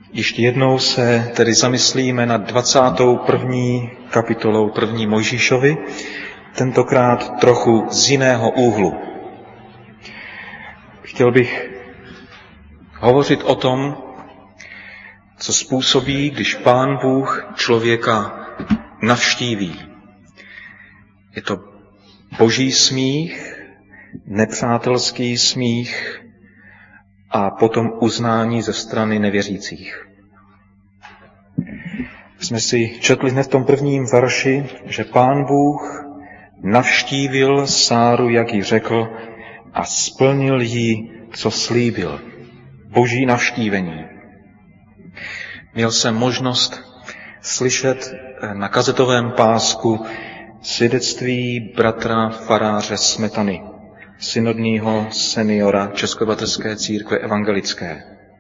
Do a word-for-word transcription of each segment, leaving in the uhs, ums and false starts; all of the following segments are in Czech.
Ještě jednou se tedy zamyslíme nad dvacátou první kapitolou první Mojžíšovi, tentokrát trochu z jiného úhlu. Chtěl bych hovořit o tom, co způsobí, když Pán Bůh člověka navštíví. Je to boží smích, nepřátelský smích a potom uznání ze strany nevěřících. Jsme si četli hned v tom prvním verši, že Pán Bůh navštívil Sáru, jak jí řekl, a splnil jí, co slíbil. Boží navštívení. Měl jsem možnost slyšet na kazetovém pásku svědectví bratra faráře Smetany, synodního seniora Českobratrské církve evangelické.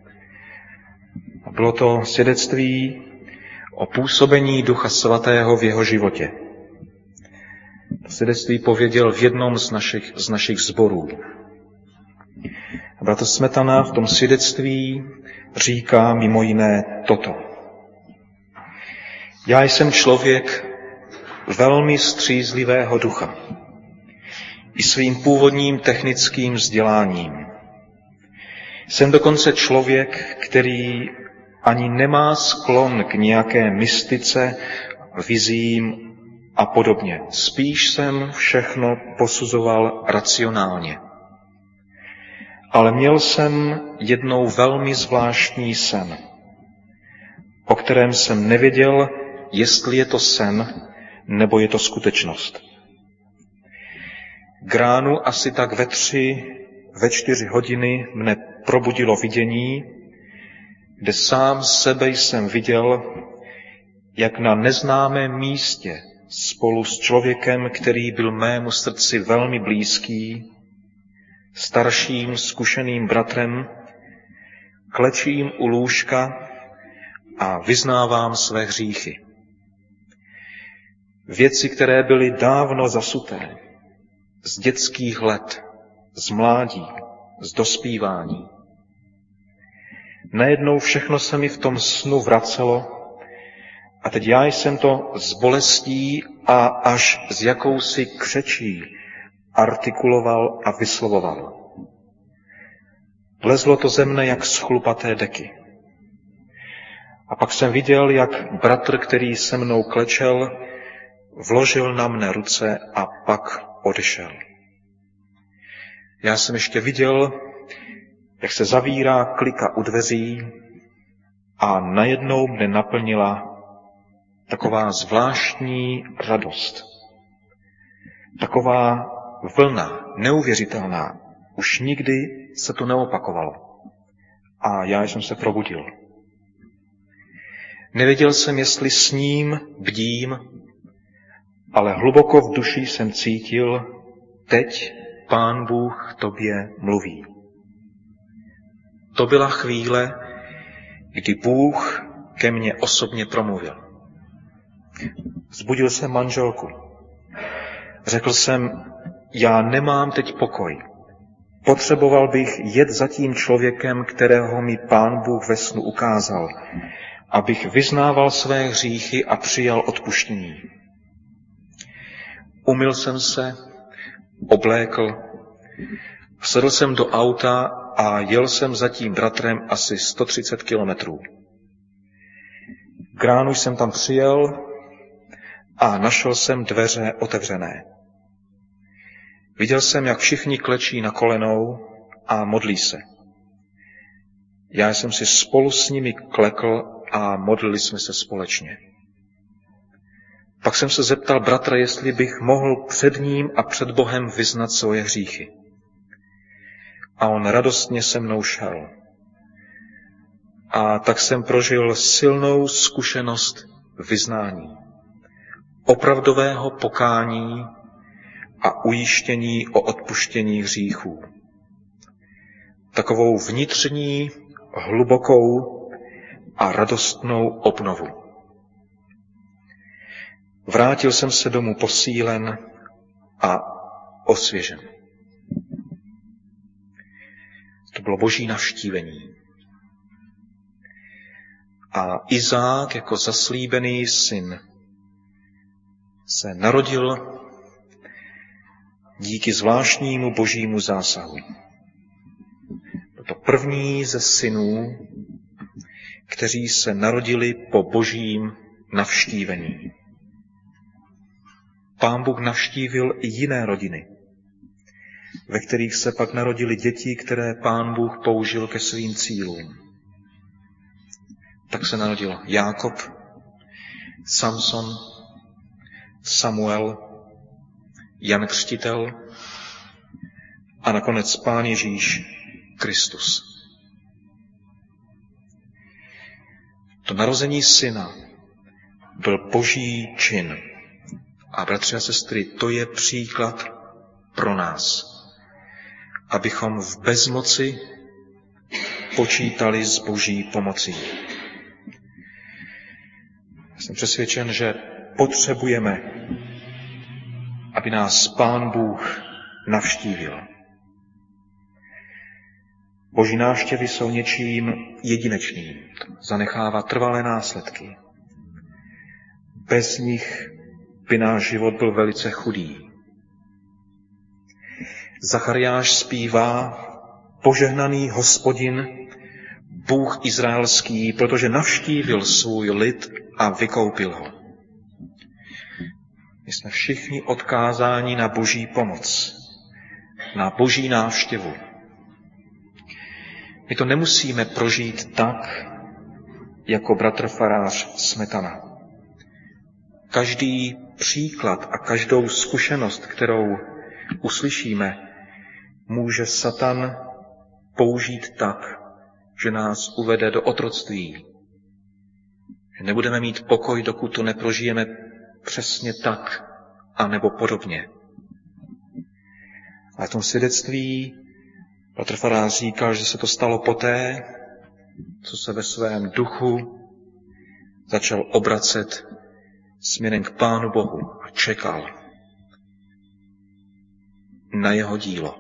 Bylo to svědectví o působení Ducha Svatého v jeho životě. To svědectví pověděl v jednom z našich, z našich sborů. Bratr Smetana v tom svědectví říká mimo jiné toto. Já jsem člověk velmi střízlivého ducha. I svým původním technickým vzděláním. Jsem dokonce člověk, který ani nemá sklon k nějaké mystice, vizím a podobně. Spíš jsem všechno posuzoval racionálně. Ale měl jsem jednou velmi zvláštní sen, o kterém jsem nevěděl, jestli je to sen, nebo je to skutečnost. K ránu asi tak ve tři, ve čtyři hodiny mne probudilo vidění, kde sám sebe jsem viděl, jak na neznámém místě spolu s člověkem, který byl mému srdci velmi blízký, starším zkušeným bratrem, klečím u lůžka a vyznávám své hříchy. Věci, které byly dávno zasuté, z dětských let, z mládí, z dospívání. Najednou všechno se mi v tom snu vracelo a teď já jsem to s bolestí a až s jakousi křečí artikuloval a vyslovoval. Vlezlo to ze mne jak z chlupaté deky. A pak jsem viděl, jak bratr, který se mnou klečel, vložil na mne ruce a pak odešel. Já jsem ještě viděl, jak se zavírá klika u dveří a najednou mne naplnila taková zvláštní radost. Taková vlna, neuvěřitelná. Už nikdy se to neopakovalo. A já jsem se probudil. Nevěděl jsem, jestli sním, bdím, ale hluboko v duši jsem cítil, teď Pán Bůh tobě mluví. To byla chvíle, kdy Bůh ke mně osobně promluvil. Vzbudil jsem manželku. Řekl jsem, já nemám teď pokoj. Potřeboval bych jet za tím člověkem, kterého mi Pán Bůh ve snu ukázal, abych vyznával své hříchy a přijal odpuštění. Umyl jsem se, oblékl, vsedl jsem do auta a jel jsem za tím bratrem asi sto třicet kilometrů. K ránu jsem tam přijel a našel jsem dveře otevřené. Viděl jsem, jak všichni klečí na kolenou a modlí se. Já jsem si spolu s nimi klekl a modlili jsme se společně. Pak jsem se zeptal bratra, jestli bych mohl před ním a před Bohem vyznat svoje hříchy. A on radostně se mnou šel. A tak jsem prožil silnou zkušenost vyznání, opravdového pokání a ujištění o odpuštění hříchů. Takovou vnitřní, hlubokou a radostnou obnovu. Vrátil jsem se domů posílen a osvěžen. To bylo boží navštívení. A Izák jako zaslíbený syn se narodil díky zvláštnímu božímu zásahu. Byl to první ze synů, kteří se narodili po božím navštívení. Pán Bůh navštívil i jiné rodiny, ve kterých se pak narodili děti, které Pán Bůh použil ke svým cílům. Tak se narodil Jákob, Samson, Samuel, Jan Křtitel a nakonec Pán Ježíš Kristus. To narození syna byl boží čin. A bratři a sestry, to je příklad pro nás, abychom v bezmoci počítali s boží pomocí. Jsem přesvědčen, že potřebujeme, aby nás Pán Bůh navštívil. Boží návštěvy jsou něčím jedinečným, zanechává trvalé následky. Bez nich by náš život byl velice chudý. Zachariáš zpívá: Požehnaný Hospodin, Bůh izraelský, protože navštívil svůj lid a vykoupil ho. My jsme všichni odkázáni na boží pomoc, na boží návštěvu. My to nemusíme prožít tak, jako bratr farář Smetana. Každý příklad a každou zkušenost, kterou uslyšíme, může Satan použít tak, že nás uvede do otroctví. Že nebudeme mít pokoj, dokud to neprožijeme přesně tak, anebo podobně. Ale v tom svědectví bratr farář říkal, že se to stalo poté, co se ve svém duchu začal obracet směrem k Pánu Bohu a čekal na jeho dílo.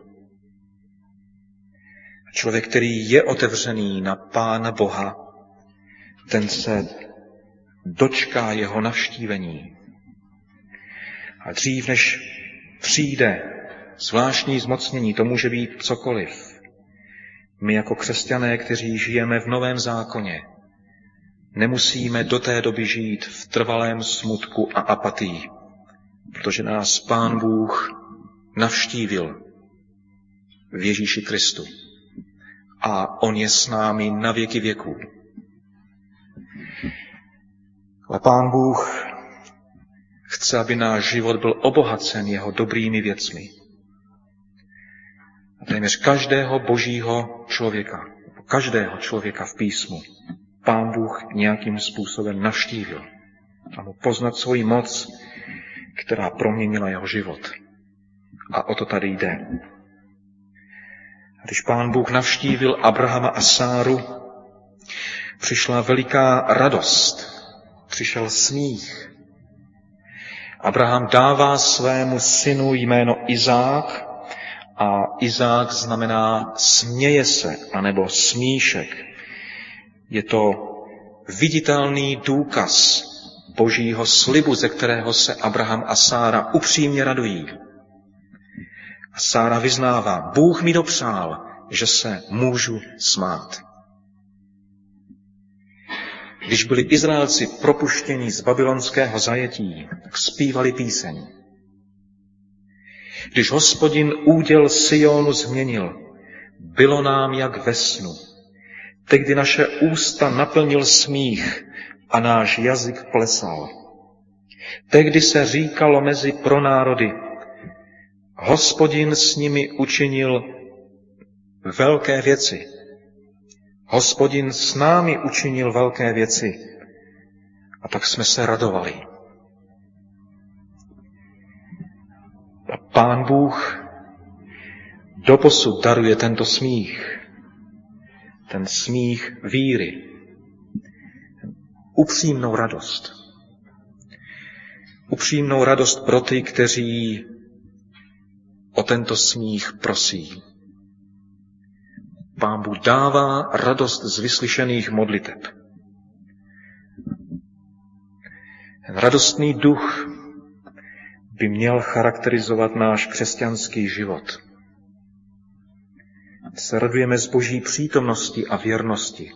Člověk, který je otevřený na Pána Boha, ten se dočká jeho navštívení. A dřív, než přijde zvláštní zmocnění, to může být cokoliv. My jako křesťané, kteří žijeme v Novém zákoně, nemusíme do té doby žít v trvalém smutku a apatii, protože nás Pán Bůh navštívil v Ježíši Kristu. A on je s námi na věky věků. Ale Pán Bůh chce, aby náš život byl obohacen jeho dobrými věcmi. A téměř každého božího člověka, každého člověka v písmu, Pán Bůh nějakým způsobem navštívil a mu poznat svoji moc, která proměnila jeho život. A o to tady jde. Když Pán Bůh navštívil Abrahama a Sáru, přišla veliká radost, přišel smích. Abraham dává svému synu jméno Izák a Izák znamená směje se, anebo smíšek. Je to viditelný důkaz božího slibu, ze kterého se Abraham a Sára upřímně radují. A Sára vyznává: Bůh mi dopřál, že se můžu smát. Když byli Izraelci propuštěni z babylonského zajetí, tak zpívali píseň. Když Hospodin úděl Sionu změnil, bylo nám jak ve snu. Tehdy naše ústa naplnil smích a náš jazyk plesal. Tehdy se říkalo mezi pronárody: Hospodin s nimi učinil velké věci. Hospodin s námi učinil velké věci. A tak jsme se radovali. A Pán Bůh doposud daruje tento smích. Ten smích víry. Upřímnou radost. Upřímnou radost pro ty, kteří o tento smích prosí. Pán Bůh dává radost z vyslyšených modliteb. Ten radostný duch by měl charakterizovat náš křesťanský život. Se radujeme z Boží přítomnosti a věrnosti.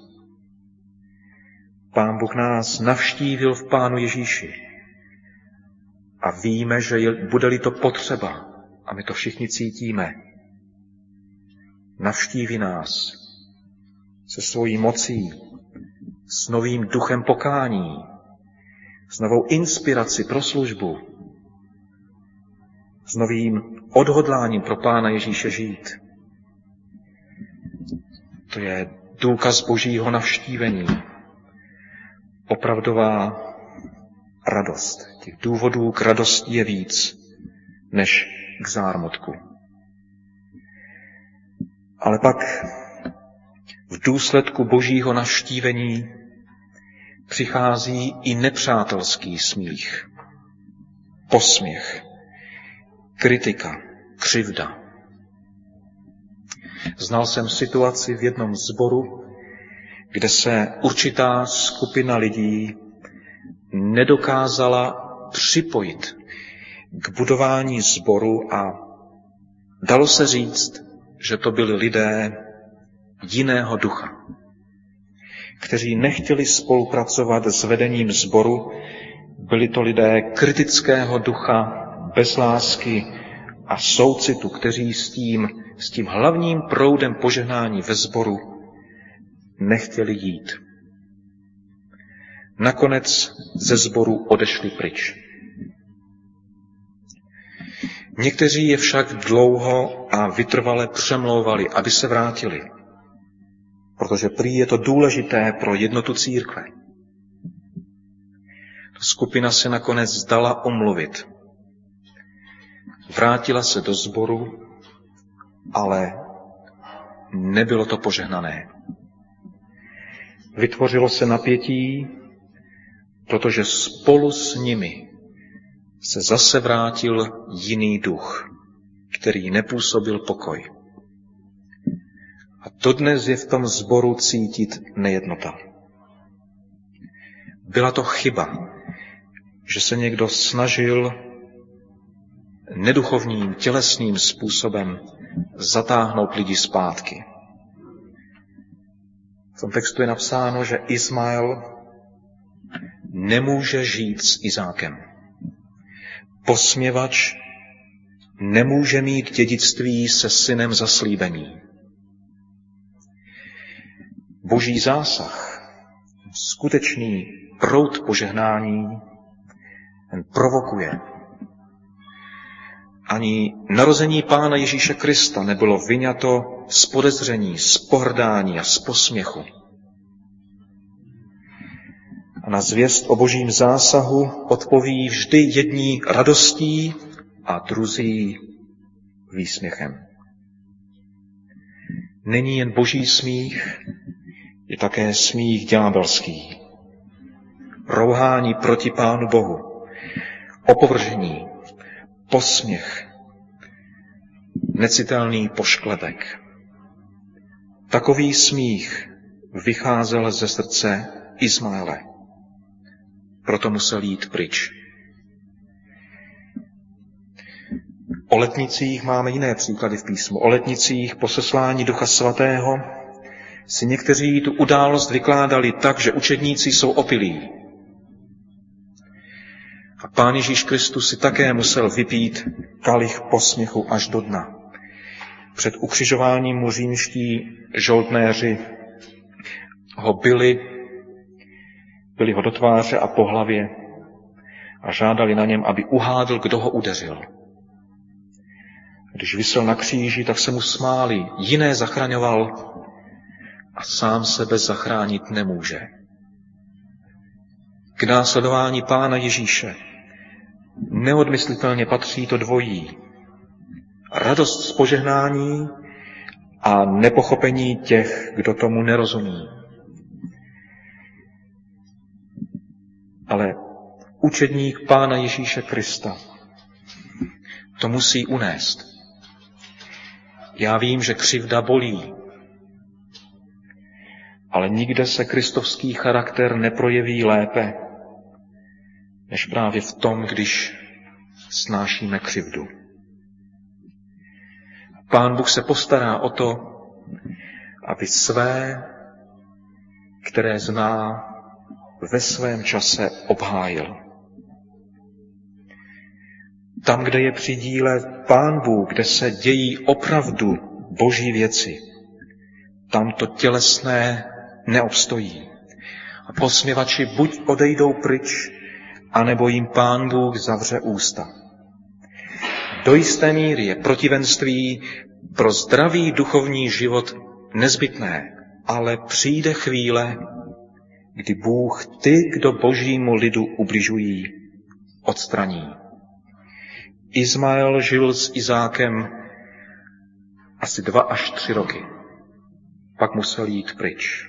Pán Bůh nás navštívil v Pánu Ježíši a víme, že je, bude-li to potřeba, a my to všichni cítíme, navštíví nás se svojí mocí, s novým duchem pokání, s novou inspirací pro službu, s novým odhodláním pro Pána Ježíše žít. To je důkaz Božího navštívení. Opravdová radost. Těch důvodů k radosti je víc, než k zármutku. Ale pak v důsledku Božího navštívení přichází i nepřátelský smích, posměch, kritika, křivda. Znal jsem situaci v jednom sboru, kde se určitá skupina lidí nedokázala připojit k budování sboru a dalo se říct, že to byli lidé jiného ducha, kteří nechtěli spolupracovat s vedením sboru, byli to lidé kritického ducha, bez lásky a soucitu, kteří s tím, s tím hlavním proudem požehnání ve sboru nechtěli jít. Nakonec ze sboru odešli pryč. Někteří je však dlouho a vytrvale přemlouvali, aby se vrátili, protože prý je to důležité pro jednotu církve. Skupina se nakonec zdala omluvit. Vrátila se do sboru, ale nebylo to požehnané. Vytvořilo se napětí, protože spolu s nimi se zase vrátil jiný duch, který nepůsobil pokoj. A dodnes je v tom sboru cítit nejednota. Byla to chyba, že se někdo snažil neduchovním, tělesným způsobem zatáhnout lidi zpátky. V tom textu je napsáno, že Ismael nemůže žít s Izákem. Posměvač nemůže mít dědictví se synem zaslíbení. Boží zásah, skutečný proud požehnání, ten provokuje. Ani narození Pána Ježíše Krista nebylo vyňato z podezření, z pohrdání a z posměchu. A na zvěst o Božím zásahu odpoví vždy jední radostí a druzí výsměchem. Není jen Boží smích, je také smích ďábelský. Rouhání proti Pánu Bohu, opovržení, posměch, necitelný pošklebek. Takový smích vycházel ze srdce Ismaele. Proto musel jít pryč. O letnicích máme jiné příklady v písmu. O letnicích po seslání Ducha Svatého si někteří tu událost vykládali tak, že učedníci jsou opilí. A Pán Ježíš Kristus si také musel vypít kalich posměchu až do dna. Před ukřižováním mu římští žoldnéři ho byli, byli ho do tváře a po hlavě a žádali na něm, aby uhádl, kdo ho udeřil. Když visel na kříži, tak se mu smáli, jiné zachraňoval a sám sebe zachránit nemůže. K následování Pána Ježíše neodmyslitelně patří to dvojí. Radost z požehnání a nepochopení těch, kdo tomu nerozumí. Ale učedník Pána Ježíše Krista to musí unést. Já vím, že křivda bolí, ale nikde se kristovský charakter neprojeví lépe, než právě v tom, když snášíme křivdu. Pán Bůh se postará o to, aby své, které zná, ve svém čase obhájil. Tam, kde je při díle Pán Bůh, kde se dějí opravdu boží věci, tam to tělesné neobstojí. A posměvači buď odejdou pryč, anebo jim Pán Bůh zavře ústa. Do jisté míry je protivenství pro zdravý duchovní život nezbytné, ale přijde chvíle, kdy Bůh ty, kdo božímu lidu ubližují, odstraní. Izmael žil s Izákem asi dva až tři roky. Pak musel jít pryč.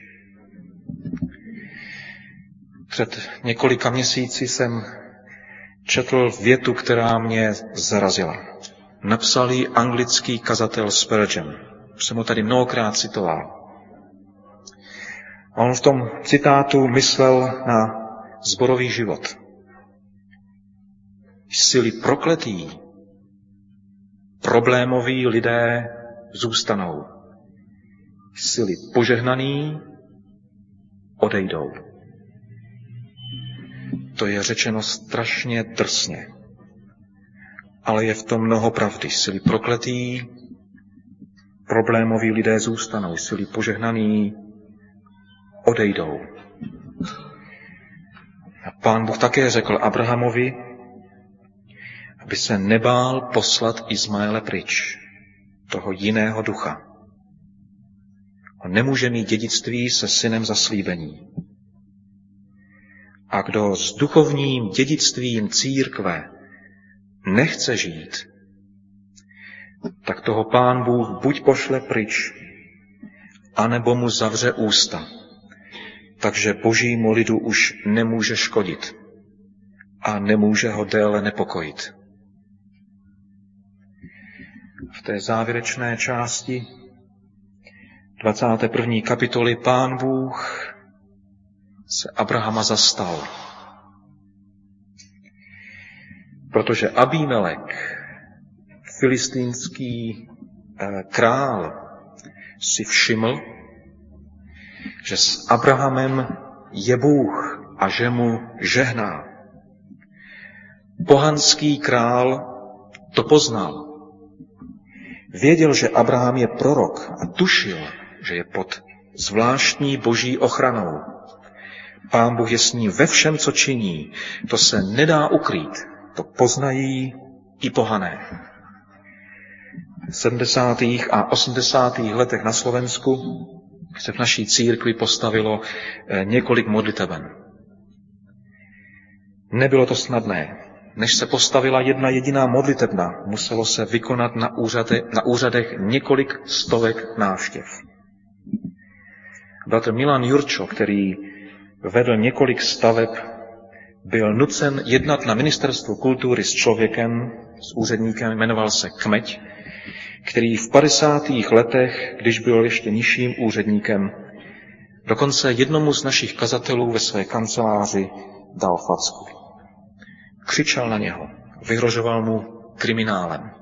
Před několika měsíci jsem četl větu, která mě zarazila. Napsal ji anglický kazatel Spurgeon. Už jsem ho tady mnohokrát citoval. On v tom citátu myslel na sborový život. Jsi-li prokletý, problémoví lidé zůstanou. Jsi-li požehnaný, odejdou. To je řečeno strašně drsně. Ale je v tom mnoho pravdy. Jsi-li prokletý, problémoví lidé zůstanou. Jsi-li požehnaný, odejdou. A Pán Bůh také řekl Abrahamovi, aby se nebál poslat Izmaele pryč, toho jiného ducha. On nemůže mít dědictví se synem zaslíbení. A kdo s duchovním dědictvím církve nechce žít, tak toho Pán Bůh buď pošle pryč, anebo mu zavře ústa. Takže božímu lidu už nemůže škodit a nemůže ho déle nepokojit. V té závěrečné části dvacáté první kapitoly Pán Bůh se Abrahama zastal. Protože Abimelek, filistýnský eh, král, si všiml, že s Abrahamem je Bůh a že mu žehná. Pohanský král to poznal. Věděl, že Abraham je prorok a tušil, že je pod zvláštní boží ochranou. Pán Bůh je s ním ve všem, co činí. To se nedá ukrýt. To poznají i pohané. V sedmdesátých a osmdesátých letech na Slovensku se v naší církvi postavilo několik modliteben. Nebylo to snadné. Než se postavila jedna jediná modlitebna, muselo se vykonat na, úřade, na úřadech několik stovek návštěv. Bratr Milan Jurčo, který vedl několik staveb, byl nucen jednat na ministerstvu kultury s člověkem, s úředníkem, jmenoval se Kmeď, který v padesátých letech, když byl ještě nižším úředníkem, dokonce jednomu z našich kazatelů ve své kanceláři dal facku. Křičel na něho, vyhrožoval mu kriminálem.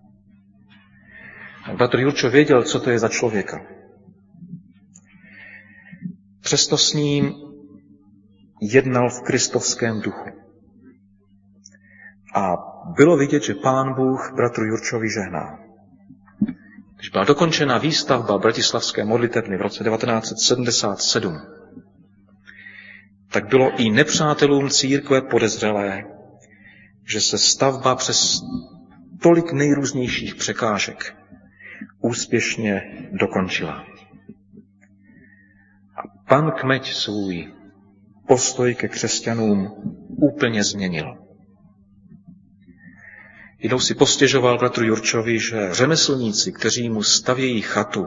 Bratr Jurčo věděl, co to je za člověka. Přesto s ním jednal v kristovském duchu. A bylo vidět, že Pán Bůh bratru Jurčovi žehná. Když byla dokončena výstavba bratislavské modlitebny v roce devatenáct set sedmdesát sedm, tak bylo i nepřátelům církve podezřelé, že se stavba přes tolik nejrůznějších překážek úspěšně dokončila. A pan Kmeď svůj postoj ke křesťanům úplně změnil. Jednou si postěžoval bratru Jurčovi, že řemeslníci, kteří mu stavějí chatu,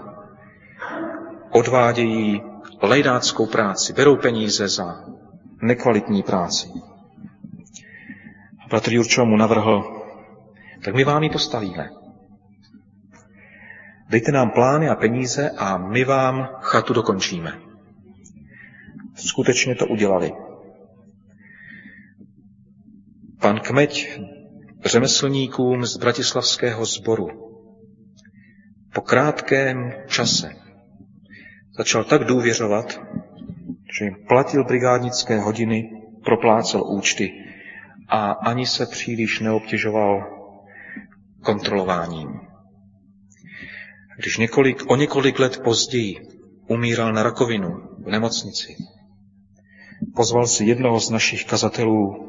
odvádějí lejdáckou práci, berou peníze za nekvalitní práci. A bratr Jurčo mu navrhl, tak my vám ji postavíme. Dejte nám plány a peníze a my vám chatu dokončíme. Skutečně to udělali. kmeď řemeslníkům z bratislavského sboru po krátkém čase začal tak důvěřovat, že jim platil brigádnické hodiny, proplácel účty a ani se příliš neobtěžoval kontrolováním. Když několik, o několik let později umíral na rakovinu v nemocnici, pozval si jednoho z našich kazatelů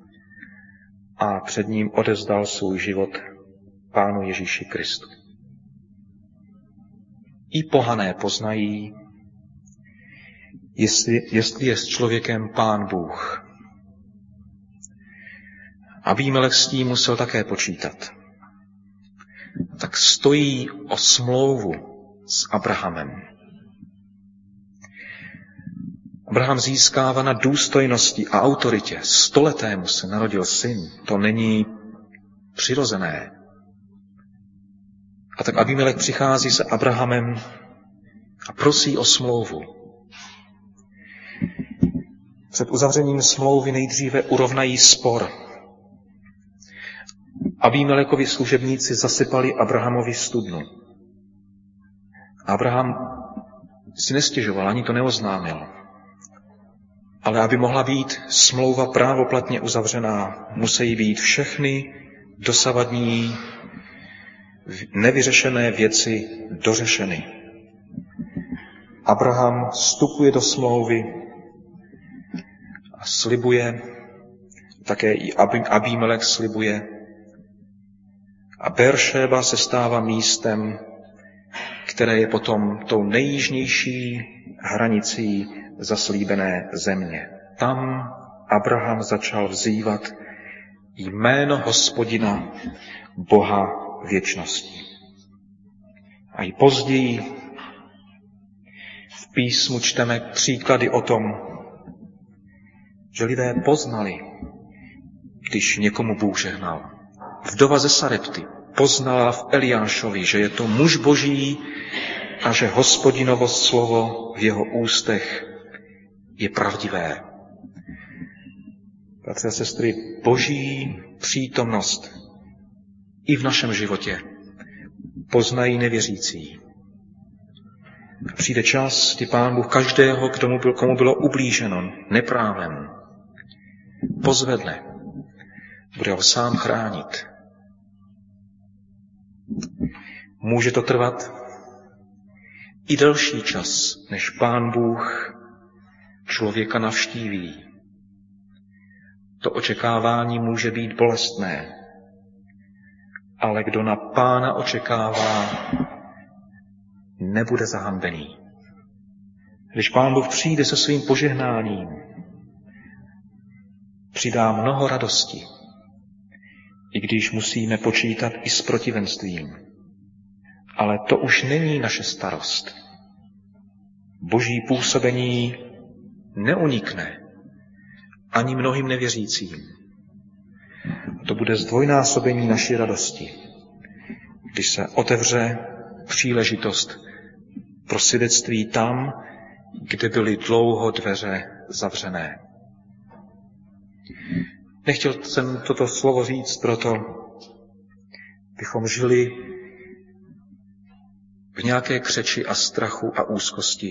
a před ním odevzdal svůj život Pánu Ježíši Kristu. I pohané poznají, jestli, jestli je s člověkem Pán Bůh. Abímelech s tím musel také počítat. Tak stojí o smlouvu s Abrahamem. Abraham získává na důstojnosti a autoritě. Stoletému se narodil syn. To není přirozené. A tak Abímelech přichází se Abrahamem a prosí o smlouvu. Před uzavřením smlouvy nejdříve urovnají spor. Abímelekovi služebníci zasypali Abrahamovi studnu. Abraham si nestěžoval, ani to neoznámil. Ale aby mohla být smlouva právoplatně uzavřená, musí být všechny dosavadní nevyřešené věci dořešeny. Abraham vstupuje do smlouvy a slibuje, také i Abímelech slibuje, a Beeršeba se stává místem, které je potom tou nejjižnější hranicí zaslíbené země. Tam Abraham začal vzývat jméno Hospodina, Boha věčnosti. A i později v písmu čteme příklady o tom, že lidé poznali, když někomu Bůh žehnal. Vdova ze Sarepty poznala v Eliášovi, že je to muž Boží a že Hospodinovo slovo v jeho ústech je pravdivé. Bratři a sestry, Boží přítomnost i v našem životě poznají nevěřící. Přijde čas, kdy Pán Bůh každého, komu bylo, komu bylo ublíženo neprávem, pozvedne, bude ho sám chránit. Může to trvat i delší čas, než Pán Bůh člověka navštíví. To očekávání může být bolestné, ale kdo na Pána očekává, nebude zahanbený. Když Pán Bůh přijde se svým požehnáním, přidá mnoho radosti, i když musíme počítat i s protivenstvím. Ale to už není naše starost. Boží působení neunikne ani mnohým nevěřícím. To bude zdvojnásobení naší radosti, když se otevře příležitost pro svědectví tam, kde byly dlouho dveře zavřené. Nechtěl jsem toto slovo říct proto, bychom žili v nějaké křeči a strachu a úzkosti,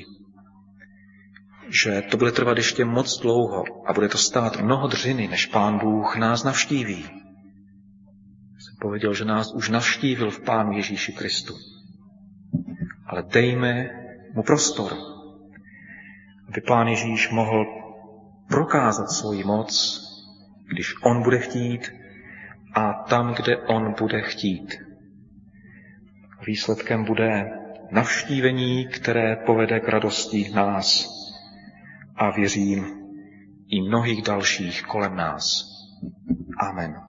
že to bude trvat ještě moc dlouho a bude to stát mnoho dřiny, než Pán Bůh nás navštíví. Jsem pověděl, že nás už navštívil v Pánu Ježíši Kristu. Ale dejme mu prostor, aby Pán Ježíš mohl prokázat svoji moc, když on bude chtít a tam, kde on bude chtít. Výsledkem bude navštívení, které povede k radosti nás a věřím i mnohých dalších kolem nás. Amen.